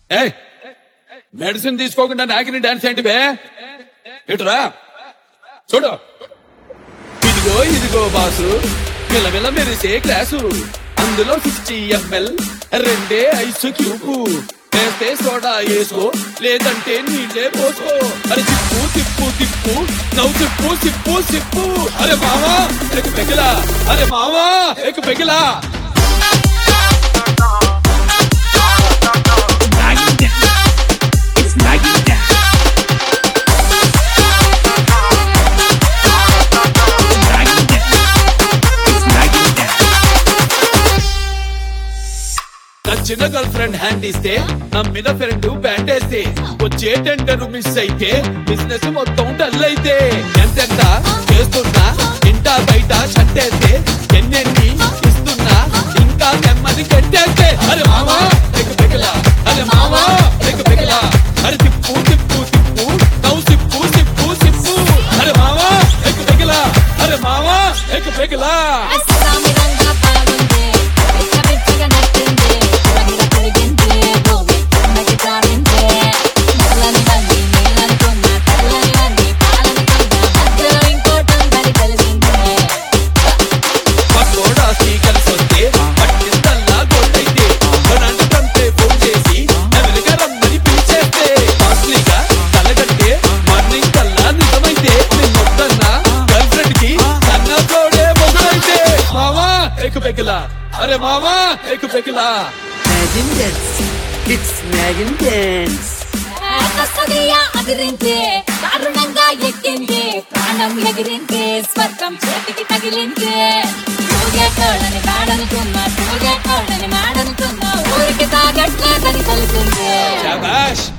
Medicine తీసుకోకుండా నాకిని dance ఏంటి బే ఇటురా చూడు ఇదిగో ఇదిగో బాసు మిలమిల మెరిసే గ్లాసు అందులో 60 ml రెండే ఐస్ క్యూబ్ వేస్తే సోడా వేసుకో లేదంటే నీళ్ళే పోసుకో అరే తిప్పు తిప్పు తిప్పు నవ్వు తిప్పు సిప్పు సిప్పు అరే మావా ఎక్ పెగిలా అరే మావా ఎక్ పెగిలా నచ్చిన గర్ల్ ఫ్రెండ్ హ్యాండ్ ఇస్తే నమ్మిన ఫ్రెండ్ బ్యాండ్ వేస్తే వచ్చే టెండర్ మిస్ అయితే బిజినెస్ మొత్తం డల్ అయితే ఎంతెంత చేస్తున్నా ఇంటా బయట షట్టేస్తే ఎన్నెన్ని ఇస్తున్నా ఇంకా నెమ్మది కట్టేస్తే అరే మావా ఎక్ పెగిలా అరే మావా ఎక్ పెగిలా అరే తిప్పు తిప్పు తిప్పు నవ్వు సిప్పు సిప్పు సిప్పు అరే మావా ఎక్ పెగిలా అరే మావా ఎక్ పెగిలా అరే మామా ఎక్ పెగిలా Imagine dance, it's Imagine dance. అదిరించే దారుణంగా ఎక్కింది ప్రాణం ఎగిరింది స్వర్గం చేతికి తగిలింది తూగేటోళ్ళని మాడనుకున్నా తూగేటోళ్ళని మాడనుకున్నా ఊరికి తాగట్లేదని తెలుస్తుంది. శాబాష్